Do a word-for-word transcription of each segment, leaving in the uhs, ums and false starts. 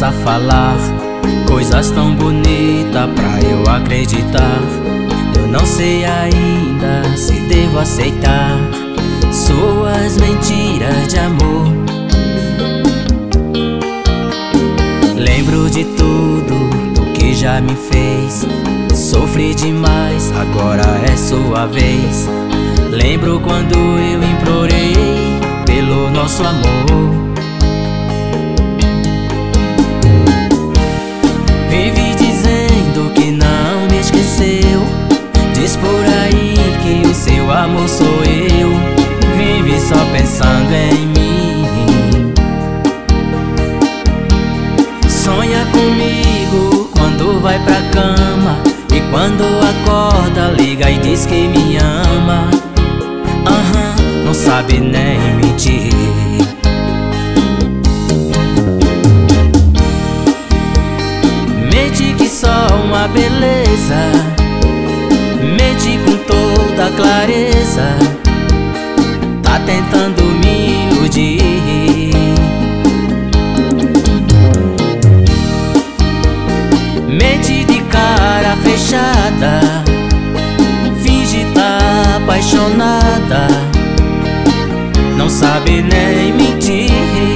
começa a falar coisas tão bonitas pra eu acreditar. Eu não sei ainda se devo aceitar suas mentiras de amor. Lembro de tudo do que já me fez, sofri demais, agora é sua vez. Lembro quando eu implorei pelo nosso amor. Vive dizendo que não me esqueceu, diz por aí que o seu amor sou eu. Vive só pensando em mim, sonha comigo quando vai pra cama, e quando acorda liga e diz que me ama. Aham, uhum, não sabe nem mentir. Mente que só uma beleza, mente com toda clareza, tá tentando me iludir. Mente de cara fechada, finge tá apaixonada, não sabe nem mentir.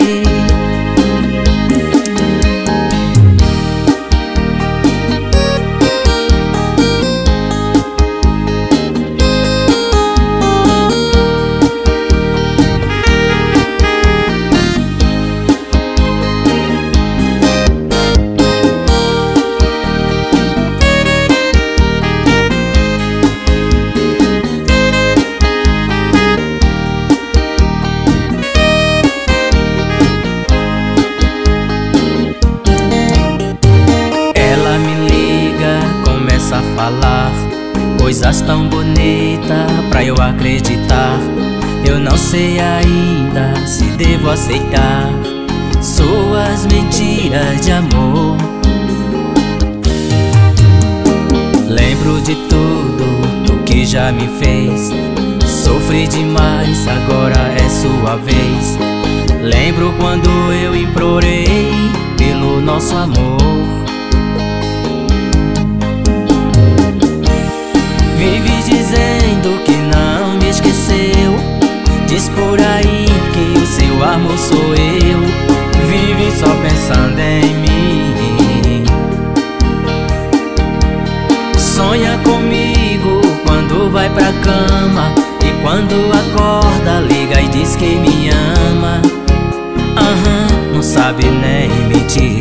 A falar coisas tão bonitas pra eu acreditar. Eu não sei ainda se devo aceitar suas mentiras de amor. Lembro de tudo do que já me fez, sofri demais, agora é sua vez. Lembro quando eu implorei pelo nosso amor. Vive dizendo que não me esqueceu, diz por aí que o seu amor sou eu. Vive só pensando em mim, sonha comigo quando vai pra cama, e quando acorda liga e diz que me ama. Aham, uhum, não sabe nem mentir.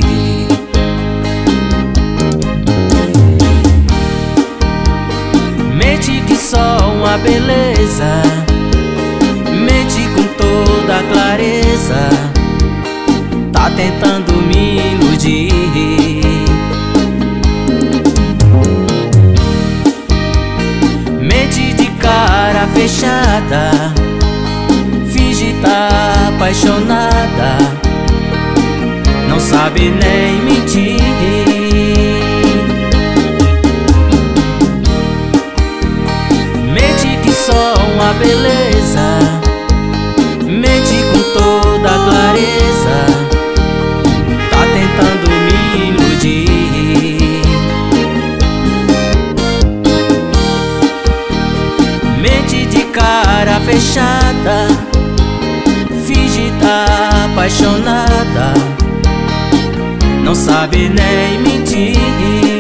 Mente que só uma beleza, mente com toda clareza, tá tentando me iludir. Mente de cara fechada, finge tá apaixonada, não sabe nem mentir. Só uma beleza, mente com toda clareza, tá tentando me iludir. Mente de cara fechada, finge tá apaixonada, não sabe nem mentir.